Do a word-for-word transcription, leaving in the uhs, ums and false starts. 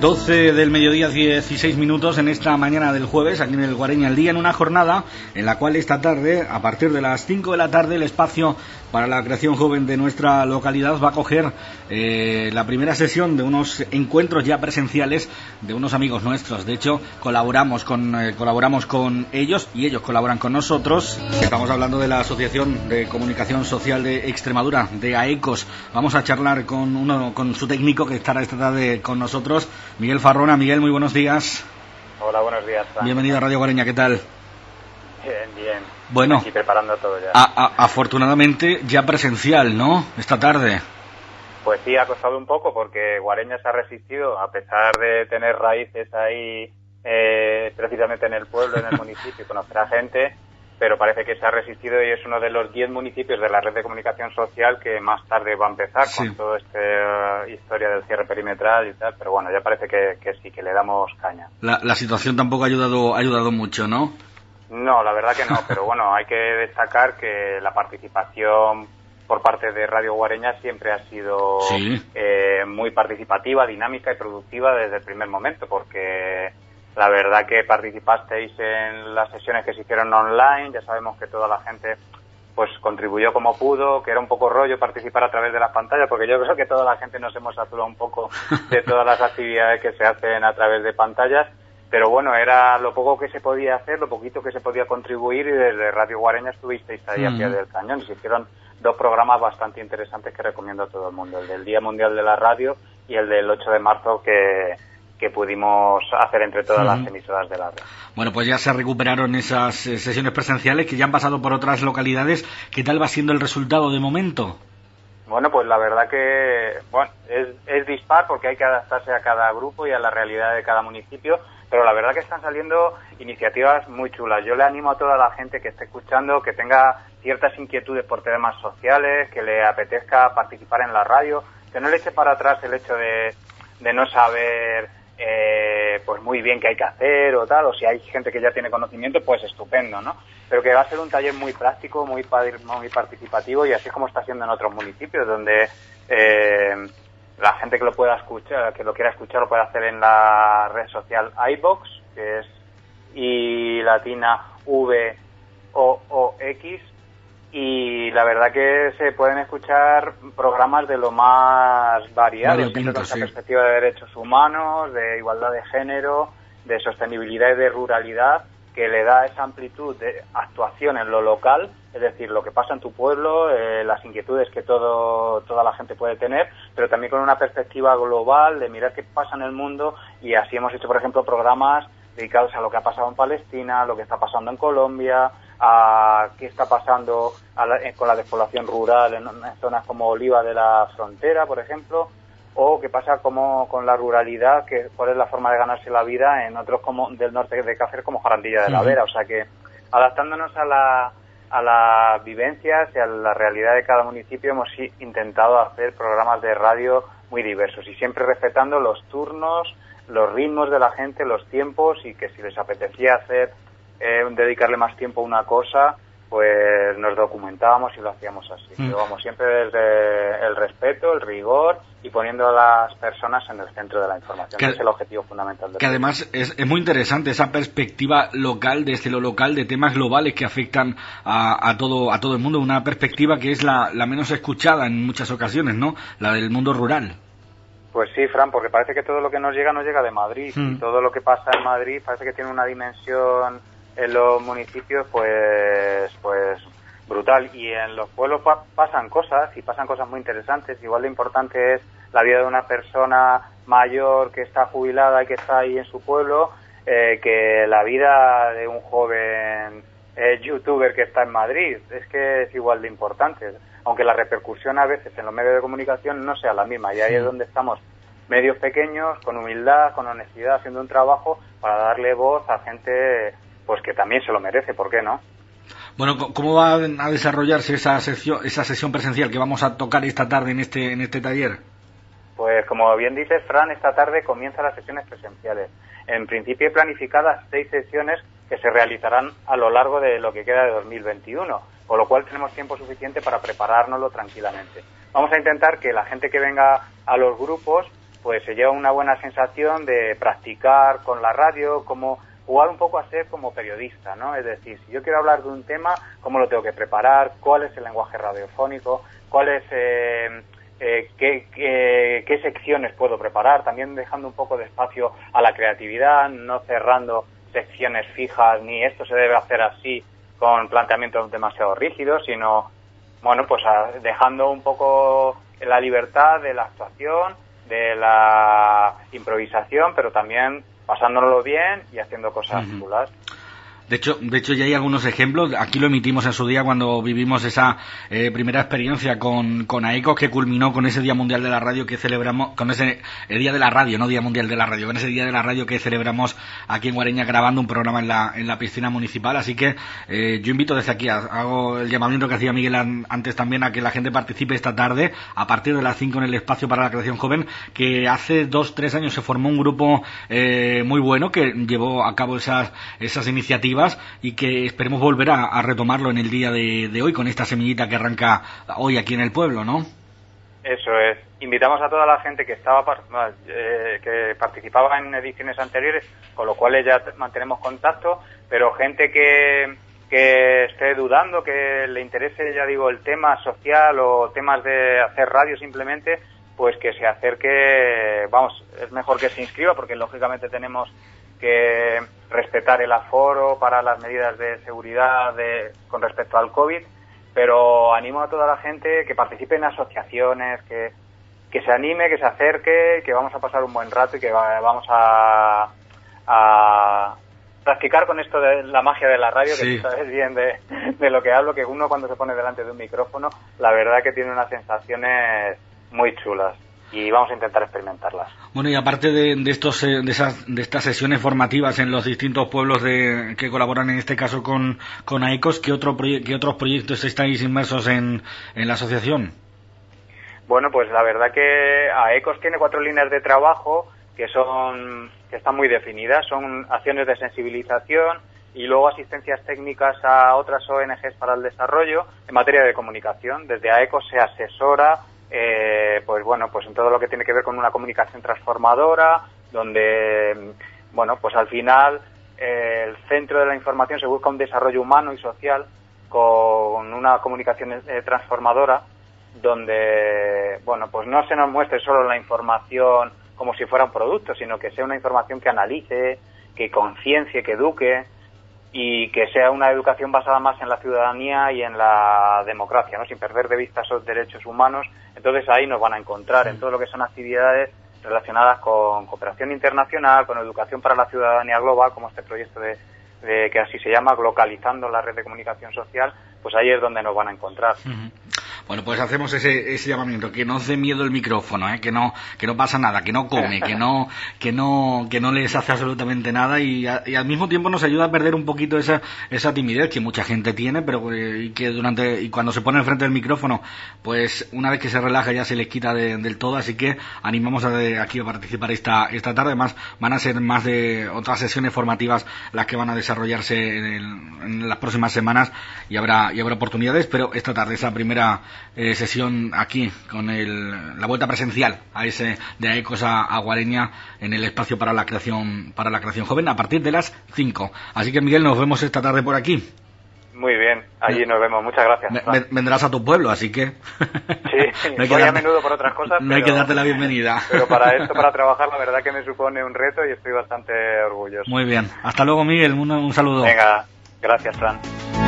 doce del mediodía, dieciséis minutos en esta mañana del jueves, aquí en el Guareña al Día, en una jornada en la cual esta tarde, a partir de las cinco de la tarde, el espacio para la creación joven de nuestra localidad va a coger eh, la primera sesión de unos encuentros ya presenciales de unos amigos nuestros. De hecho, colaboramos con eh, colaboramos con ellos y ellos colaboran con nosotros. Estamos hablando de la Asociación de Comunicación Social de Extremadura, de AECOS. Vamos a charlar con uno, con su técnico que estará esta tarde con nosotros, Miguel Farrona. Miguel, muy buenos días. Hola, buenos días, Fran. Bienvenido a Radio Guareña, ¿qué tal? Bien, bien. Bueno, aquí preparando todo ya. A, a, afortunadamente ya presencial, ¿no? Esta tarde. Pues sí, ha costado un poco porque Guareña se ha resistido, a pesar de tener raíces ahí, eh, precisamente en el pueblo, en el municipio, y conocer a gente, pero parece que se ha resistido y es uno de los diez municipios de la red de comunicación social que más tarde va a empezar sí. con toda esta uh, historia del cierre perimetral y tal, pero bueno, ya parece que, que sí, que le damos caña. La, la situación tampoco ha ayudado, ha ayudado mucho, ¿no? No, la verdad que no, pero bueno, hay que destacar que la participación por parte de Radio Guareña siempre ha sido sí. eh, muy participativa, dinámica y productiva desde el primer momento, porque la verdad que participasteis en las sesiones que se hicieron online, ya sabemos que toda la gente pues contribuyó como pudo, que era un poco rollo participar a través de las pantallas, porque yo creo que toda la gente nos hemos saturado un poco de todas las actividades que se hacen a través de pantallas. Pero bueno, era lo poco que se podía hacer, lo poquito que se podía contribuir, y desde Radio Guareña estuvisteis ahí mm. a pie del cañón y se hicieron dos programas bastante interesantes que recomiendo a todo el mundo, el del Día Mundial de la Radio y el del ocho de marzo que, que pudimos hacer entre todas mm. las emisoras de la red. Bueno, pues ya se recuperaron esas eh, sesiones presenciales que ya han pasado por otras localidades. ¿Qué tal va siendo el resultado de momento? Bueno, pues la verdad que bueno es, es dispar porque hay que adaptarse a cada grupo y a la realidad de cada municipio, pero la verdad que están saliendo iniciativas muy chulas. Yo le animo a toda la gente que esté escuchando, que tenga ciertas inquietudes por temas sociales, que le apetezca participar en la radio, que no le eche para atrás el hecho de, de no saber eh, pues muy bien qué hay que hacer o tal, o si hay gente que ya tiene conocimiento, pues estupendo, ¿no? Pero que va a ser un taller muy práctico, muy, muy participativo, y así es como está siendo en otros municipios, donde eh, la gente que lo pueda escuchar, que lo quiera escuchar, lo puede hacer en la red social iVox, que es I latina V O O X, y la verdad que se pueden escuchar programas de lo más variados, desde la sí. perspectiva de derechos humanos, de igualdad de género, de sostenibilidad y de ruralidad, que le da esa amplitud de actuación en lo local, es decir, lo que pasa en tu pueblo, eh, las inquietudes que todo toda la gente puede tener, pero también con una perspectiva global de mirar qué pasa en el mundo, y así hemos hecho, por ejemplo, programas dedicados a lo que ha pasado en Palestina, a lo que está pasando en Colombia, a qué está pasando a la, eh, con la despoblación rural en, en zonas como Oliva de la Frontera, por ejemplo, o qué pasa como con la ruralidad, que cuál es la forma de ganarse la vida en otros como del norte de Cáceres, como Jarandilla de la Vera. O sea que adaptándonos a la a las vivencias y a la realidad de cada municipio hemos intentado hacer programas de radio muy diversos y siempre respetando los turnos, los ritmos de la gente, los tiempos, y que si les apetecía hacer eh, dedicarle más tiempo a una cosa, pues nos documentábamos y lo hacíamos así. Mm. Pero vamos, siempre desde el respeto, el rigor y poniendo a las personas en el centro de la información. Que, ese es el objetivo fundamental del Que proyecto. Además es, es muy interesante esa perspectiva local, desde lo local, de temas globales que afectan a, a todo a todo el mundo. Una perspectiva que es la, la menos escuchada en muchas ocasiones, ¿no? La del mundo rural. Pues sí, Fran, porque parece que todo lo que nos llega nos llega de Madrid. Mm. Y todo lo que pasa en Madrid parece que tiene una dimensión en los municipios pues pues brutal, y en los pueblos pa- pasan cosas y pasan cosas muy interesantes. Igual de importante es la vida de una persona mayor que está jubilada y que está ahí en su pueblo eh, que la vida de un joven eh, youtuber que está en Madrid. Es que es igual de importante, aunque la repercusión a veces en los medios de comunicación no sea la misma, y ahí es donde estamos medios pequeños, con humildad, con honestidad, haciendo un trabajo para darle voz a gente pues que también se lo merece, ¿por qué no? Bueno, ¿cómo va a desarrollarse esa sesión, esa sesión presencial que vamos a tocar esta tarde en este en este taller? Pues como bien dices, Fran, esta tarde comienzan las sesiones presenciales. En principio hay planificadas seis sesiones que se realizarán a lo largo de lo que queda de dos mil veintiuno, con lo cual tenemos tiempo suficiente para preparárnoslo tranquilamente. Vamos a intentar que la gente que venga a los grupos pues se lleva una buena sensación de practicar con la radio, como jugar un poco a ser como periodista, ¿no? Es decir, si yo quiero hablar de un tema, ¿cómo lo tengo que preparar? ¿Cuál es el lenguaje radiofónico? ¿Cuál es, eh, eh, qué, qué, qué secciones puedo preparar? También dejando un poco de espacio a la creatividad, no cerrando secciones fijas, ni esto se debe hacer así, con planteamientos demasiado rígidos, sino, bueno, pues a, dejando un poco la libertad de la actuación, de la improvisación, pero también pasándonoslo bien y haciendo cosas uh-huh. chulas. De hecho, de hecho ya hay algunos ejemplos. Aquí lo emitimos en su día cuando vivimos esa eh, primera experiencia con, con AECOS, que culminó con ese Día Mundial de la Radio que celebramos, con ese el Día de la Radio, no Día Mundial de la Radio, con ese Día de la Radio que celebramos aquí en Guareña grabando un programa en la en la piscina municipal. Así que eh, yo invito desde aquí, hago el llamamiento que hacía Miguel antes también, a que la gente participe esta tarde a partir de las cinco en el espacio para la creación joven, que hace dos, tres años se formó un grupo eh, muy bueno que llevó a cabo esas esas iniciativas y que esperemos volver a, a retomarlo en el día de, de hoy con esta semillita que arranca hoy aquí en el pueblo, ¿no? Eso es. Invitamos a toda la gente que estaba eh, que participaba en ediciones anteriores, con lo cual ya mantenemos contacto, pero gente que que esté dudando, que le interese, ya digo, el tema social o temas de hacer radio simplemente, pues que se acerque, vamos, es mejor que se inscriba, porque lógicamente tenemos que respetar el aforo para las medidas de seguridad de, con respecto al COVID, pero animo a toda la gente que participe en asociaciones, que, que se anime, que se acerque, que vamos a pasar un buen rato y que va, vamos a, a practicar con esto de la magia de la radio, sí. Que tú sabes bien de, de lo que hablo, que uno cuando se pone delante de un micrófono, la verdad que tiene unas sensaciones muy chulas. Y vamos a intentar experimentarlas. Bueno, y aparte de, de estos de esas de estas sesiones formativas en los distintos pueblos de que colaboran en este caso con con AECOS, ¿qué otro qué otros proyectos estáis inmersos en en la asociación? Bueno, pues la verdad que AECOS tiene cuatro líneas de trabajo que son que están muy definidas, son acciones de sensibilización y luego asistencias técnicas a otras O N Ges para el desarrollo en materia de comunicación. Desde AECOS se asesora Eh, pues bueno, pues en todo lo que tiene que ver con una comunicación transformadora, donde, bueno, pues al final eh, el centro de la información se busca un desarrollo humano y social con una comunicación eh, transformadora, donde, bueno, pues no se nos muestre solo la información como si fuera un producto, sino que sea una información que analice, que conciencie, que eduque, y que sea una educación basada más en la ciudadanía y en la democracia, ¿no? Sin perder de vista esos derechos humanos. Entonces ahí nos van a encontrar en todo lo que son actividades relacionadas con cooperación internacional, con educación para la ciudadanía global, como este proyecto de, de que así se llama, Glocalizando la red de comunicación social, pues ahí es donde nos van a encontrar. Uh-huh. Bueno, pues hacemos ese ese llamamiento, que no os dé miedo el micrófono, ¿eh? que no que no pasa nada, que no come, que no que no que no les hace absolutamente nada, y, a, y al mismo tiempo nos ayuda a perder un poquito esa esa timidez que mucha gente tiene, pero eh, y que durante y cuando se pone enfrente del micrófono, pues una vez que se relaja ya se les quita de, del todo. Así que animamos a de, aquí a participar esta esta tarde. Además van a ser más de otras sesiones formativas las que van a desarrollarse en, el, en las próximas semanas, y habrá y habrá oportunidades, pero esta tarde esa primera Eh, sesión aquí con el, la vuelta presencial a ese de AECOS a, a Guareña en el espacio para la creación para la creación joven a partir de las cinco. Así que Miguel, nos vemos esta tarde por aquí. Muy bien, allí nos vemos, muchas gracias. Me, vendrás a tu pueblo, así que sí, no hay que voy darte, a menudo por otras cosas, no pero, hay que darte la bienvenida. Pero para esto, para trabajar, la verdad que me supone un reto y estoy bastante orgulloso. Muy bien, hasta luego Miguel, un, un saludo. Venga, gracias Fran.